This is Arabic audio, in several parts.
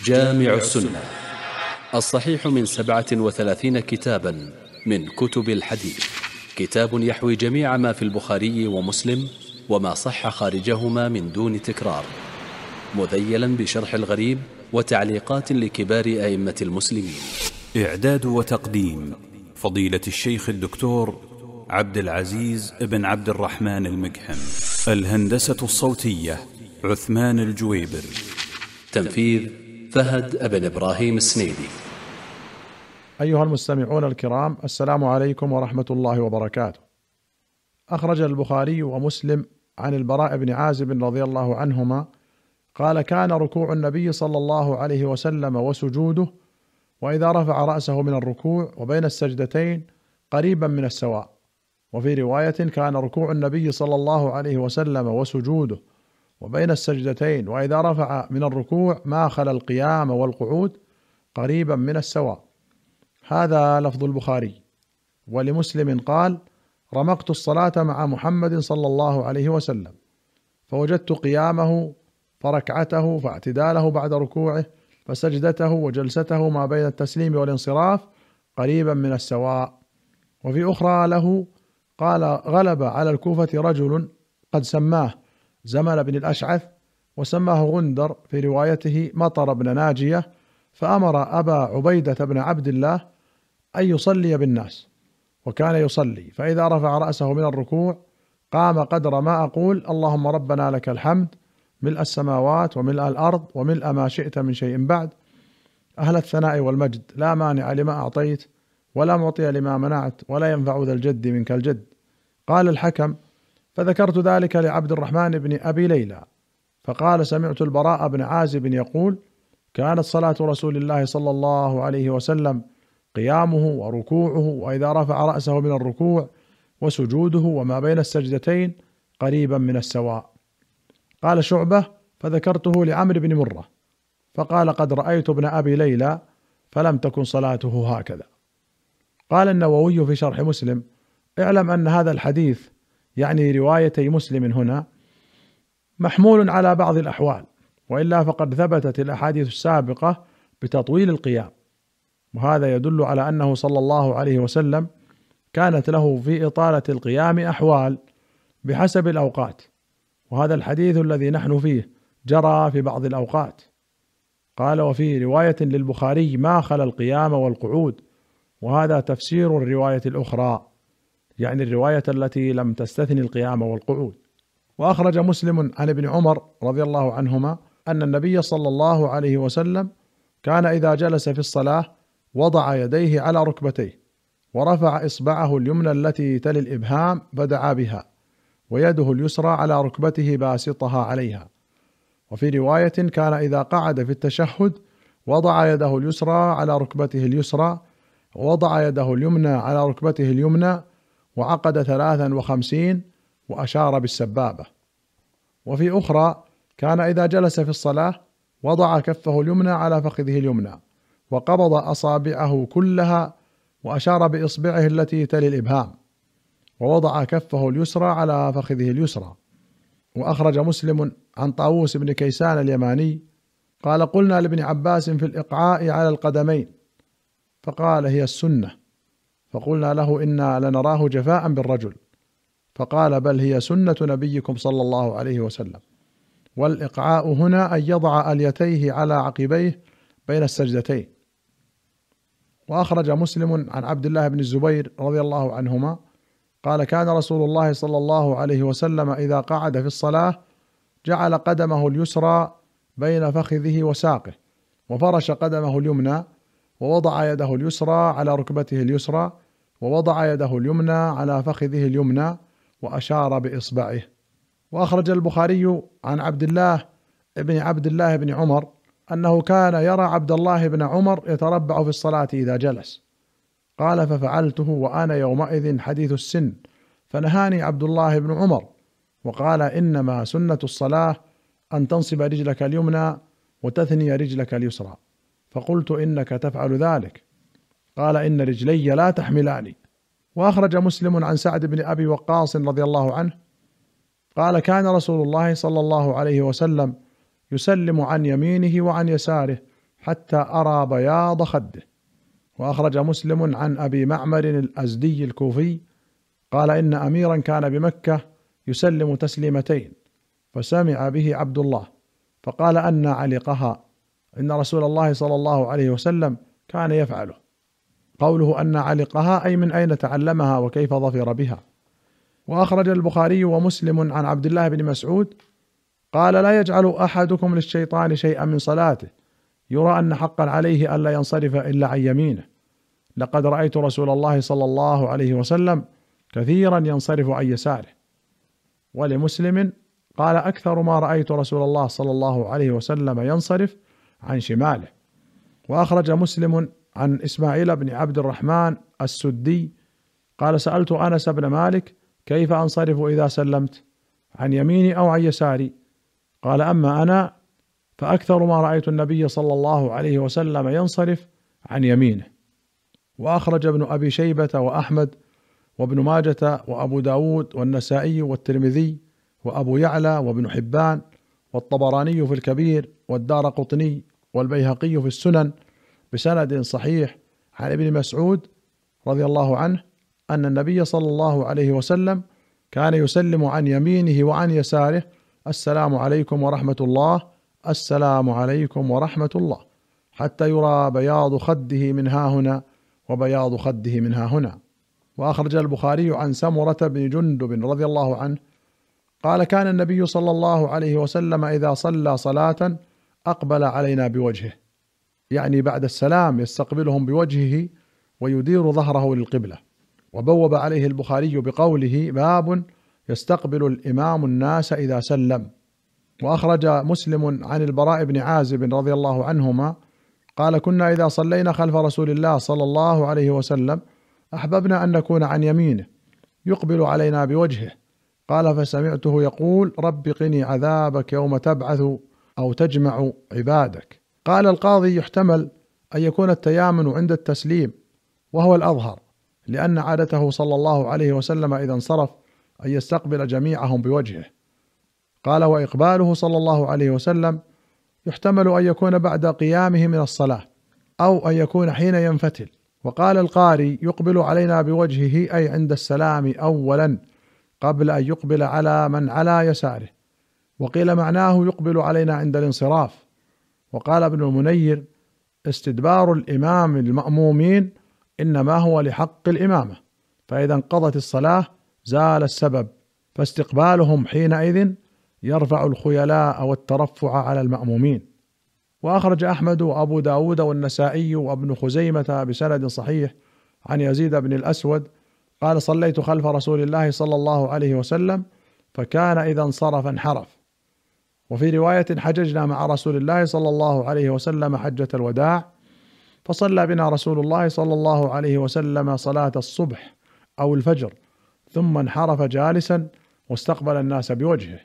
جامع السنة الصحيح من 37 كتابا من كتب الحديث، كتاب يحوي جميع ما في البخاري ومسلم وما صح خارجهما من دون تكرار، مذيلا بشرح الغريب وتعليقات لكبار أئمة المسلمين. إعداد وتقديم فضيلة الشيخ الدكتور عبد العزيز بن عبد الرحمن المقحم. الهندسة الصوتية عثمان الجويبر. تنفيذ فهد بن إبراهيم السنيدي. أيها المستمعون الكرام، السلام عليكم ورحمة الله وبركاته. أخرج البخاري ومسلم عن البراء بن عازب رضي الله عنهما قال: كان ركوع النبي صلى الله عليه وسلم وسجوده وإذا رفع رأسه من الركوع وبين السجدتين قريبا من السواء. وفي رواية: كان ركوع النبي صلى الله عليه وسلم وسجوده وبين السجدتين وإذا رفع من الركوع ما خلا القيام والقعود قريبا من السواء. هذا لفظ البخاري. ولمسلم قال: رمقت الصلاة مع محمد صلى الله عليه وسلم فوجدت قيامه فركعته فاعتداله بعد ركوعه فسجدته وجلسته ما بين التسليم والانصراف قريبا من السواء. وفي أخرى له قال: غلب على الكوفة رجل قد سماه زمل بن الأشعث وسماه غندر في روايته مطر بن ناجية، فأمر أبا عبيدة بن عبد الله أن يصلي بالناس، وكان يصلي فإذا رفع رأسه من الركوع قام قدر ما أقول: اللهم ربنا لك الحمد ملء السماوات وملء الأرض وملء ما شئت من شيء بعد، أهل الثناء والمجد، لا مانع لما أعطيت ولا معطي لما منعت ولا ينفع ذا الجد منك الجد. قال الحكم: فذكرت ذلك لعبد الرحمن بن أبي ليلى فقال: سمعت البراء بن عازب يقول: كانت صلاة رسول الله صلى الله عليه وسلم قيامه وركوعه وإذا رفع رأسه من الركوع وسجوده وما بين السجدتين قريبا من السواء. قال شعبة: فذكرته لعمرو بن مرة فقال: قد رأيت ابن أبي ليلى فلم تكن صلاته هكذا. قال النووي في شرح مسلم: اعلم أن هذا الحديث، يعني روايتي مسلم هنا، محمول على بعض الأحوال، وإلا فقد ثبتت الأحاديث السابقة بتطويل القيام، وهذا يدل على أنه صلى الله عليه وسلم كانت له في إطالة القيام أحوال بحسب الأوقات، وهذا الحديث الذي نحن فيه جرى في بعض الأوقات. قال: وفي رواية للبخاري ما خلا القيام والقعود، وهذا تفسير الرواية الأخرى، يعني الرواية التي لم تستثني القيام والقعود. وأخرج مسلم عن ابن عمر رضي الله عنهما أن النبي صلى الله عليه وسلم كان إذا جلس في الصلاة وضع يديه على ركبتيه ورفع إصبعه اليمنى التي تلي الإبهام فدعا بها، ويده اليسرى على ركبته باسطها عليها. وفي رواية: كان إذا قعد في التشهد وضع يده اليسرى على ركبته اليسرى ووضع يده اليمنى على ركبته اليمنى وعقد 53 وأشار بالسبابة. وفي أخرى: كان إذا جلس في الصلاة وضع كفه اليمنى على فخذه اليمنى وقبض أصابعه كلها وأشار بإصبعه التي تلي الإبهام ووضع كفه اليسرى على فخذه اليسرى. وأخرج مسلم عن طاووس بن كيسان اليماني قال: قلنا لابن عباس في الإقعاء على القدمين فقال: هي السنة، فقلنا له: إنا لنراه جفاء بالرجل، فقال: بل هي سنة نبيكم صلى الله عليه وسلم. والإقعاء هنا أن يضع أليتيه على عقبيه بين السجدتين. وأخرج مسلم عن عبد الله بن الزبير رضي الله عنهما قال: كان رسول الله صلى الله عليه وسلم إذا قعد في الصلاة جعل قدمه اليسرى بين فخذه وساقه وفرش قدمه اليمنى ووضع يده اليسرى على ركبته اليسرى ووضع يده اليمنى على فخذه اليمنى وأشار بإصبعه. وأخرج البخاري عن عبد الله بن عمر أنه كان يرى عبد الله بن عمر يتربع في الصلاة إذا جلس. قال: ففعلته وأنا يومئذ حديث السن، فنهاني عبد الله بن عمر وقال: إنما سنة الصلاة أن تنصب رجلك اليمنى وتثني رجلك اليسرى. فقلت: إنك تفعل ذلك. قال: إن رجلي لا تحملاني. وأخرج مسلم عن سعد بن أبي وقاص رضي الله عنه قال: كان رسول الله صلى الله عليه وسلم يسلم عن يمينه وعن يساره حتى أرى بياض خده. وأخرج مسلم عن أبي معمر الأزدي الكوفي قال إن أميرا كان بمكة يسلم تسليمتين، فسمع به عبد الله فقال أن علقها، إن رسول الله صلى الله عليه وسلم كان يفعله. قوله أن علقها أي من أين تعلمها وكيف ظفر بها. وأخرج البخاري ومسلم عن عبد الله بن مسعود قال لا يجعل أحدكم للشيطان شيئا من صلاته يرى أن حقا عليه ألا ينصرف إلا عن يمينه، لقد رأيت رسول الله صلى الله عليه وسلم كثيرا ينصرف عن يساره. ولمسلم قال أكثر ما رأيت رسول الله صلى الله عليه وسلم ينصرف عن شماله. وأخرج مسلم عن إسماعيل بن عبد الرحمن السدي قال سألت أنس بن مالك كيف أنصرف إذا سلمت، عن يميني أو عن يساري؟ قال أما أنا فأكثر ما رأيت النبي صلى الله عليه وسلم ينصرف عن يمينه. وأخرج ابن أبي شيبة وأحمد وابن ماجة وأبو داود والنسائي والترمذي وأبو يعلى وابن حبان والطبراني في الكبير والدارقطني والبيهقي في السنن بسند صحيح عن ابن مسعود رضي الله عنه أن النبي صلى الله عليه وسلم كان يسلم عن يمينه وعن يساره السلام عليكم ورحمة الله، السلام عليكم ورحمة الله، حتى يرى بياض خده من ها هنا وبياض خده من ها هنا. وأخرج البخاري عن سمرة بن جندب رضي الله عنه قال كان النبي صلى الله عليه وسلم إذا صلى صلاة أقبل علينا بوجهه، يعني بعد السلام يستقبلهم بوجهه ويدير ظهره للقبلة. وبوب عليه البخاري بقوله باب يستقبل الإمام الناس إذا سلم. وأخرج مسلم عن البراء بن عازب رضي الله عنهما قال كنا إذا صلينا خلف رسول الله صلى الله عليه وسلم أحببنا أن نكون عن يمينه يقبل علينا بوجهه، قال فسمعته يقول رب قني عذابك يوم تبعث أو تجمع عبادك. قال القاضي يحتمل أن يكون التيامن عند التسليم وهو الأظهر، لأن عادته صلى الله عليه وسلم إذا انصرف أن يستقبل جميعهم بوجهه. قال وإقباله صلى الله عليه وسلم يحتمل أن يكون بعد قيامه من الصلاة أو أن يكون حين ينفتل. وقال القاري يقبل علينا بوجهه أي عند السلام أولا قبل أن يقبل على من على يساره. وقيل معناه يقبل علينا عند الانصراف. وقال ابن المنير استدبار الإمام المأمومين إنما هو لحق الإمامة، فإذا انقضت الصلاة زال السبب، فاستقبالهم حينئذ يرفع الخيلاء والترفع على المأمومين. وأخرج أحمد وأبو داود والنسائي وابن خزيمة بسند صحيح عن يزيد بن الأسود قال صليت خلف رسول الله صلى الله عليه وسلم فكان إذا انصرف انحرف. وفي رواية حججنا مع رسول الله صلى الله عليه وسلم حجة الوداع فصلى بنا رسول الله صلى الله عليه وسلم صلاة الصبح أو الفجر ثم انحرف جالسا واستقبل الناس بوجهه.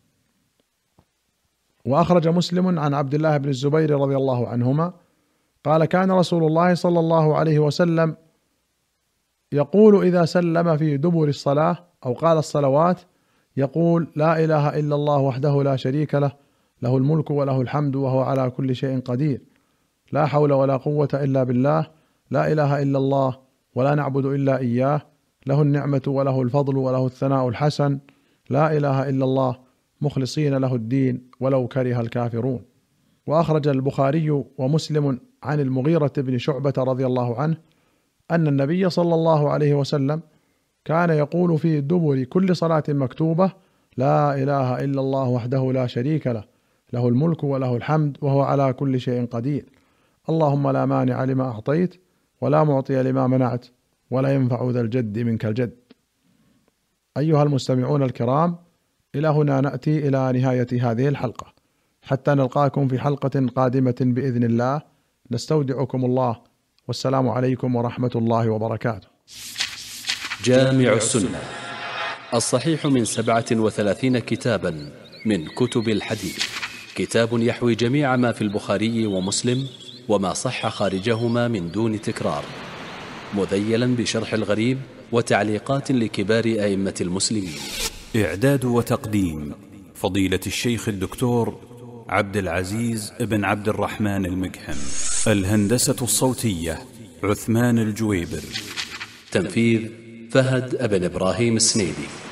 وأخرج مسلم عن عبد الله بن الزبير رضي الله عنهما قال كان رسول الله صلى الله عليه وسلم يقول إذا سلم في دبر الصلاة أو قال الصلوات يقول لا إله إلا الله وحده لا شريك له، له الملك وله الحمد وهو على كل شيء قدير، لا حول ولا قوة إلا بالله، لا إله إلا الله ولا نعبد إلا إياه، له النعمة وله الفضل وله الثناء الحسن، لا إله إلا الله مخلصين له الدين ولو كره الكافرون. وأخرج البخاري ومسلم عن المغيرة بن شعبة رضي الله عنه أن النبي صلى الله عليه وسلم كان يقول في دبر كل صلاة مكتوبة لا إله إلا الله وحده لا شريك له، له الملك وله الحمد وهو على كل شيء قدير، اللهم لا مانع لما أعطيت ولا معطي لما منعت ولا ينفع ذا الجد منك الجد. أيها المستمعون الكرام، إلى هنا نأتي إلى نهاية هذه الحلقة، حتى نلقاكم في حلقة قادمة بإذن الله، نستودعكم الله، والسلام عليكم ورحمة الله وبركاته. جامع السنة الصحيح من 37 كتابا من كتب الحديث، كتاب يحوي جميع ما في البخاري ومسلم وما صح خارجهما من دون تكرار، مذيلا بشرح الغريب وتعليقات لكبار أئمة المسلمين. إعداد وتقديم فضيلة الشيخ الدكتور عبد العزيز بن عبد الرحمن المقهم. الهندسة الصوتية عثمان الجويبر. تنفيذ فهد بن إبراهيم السنيدي.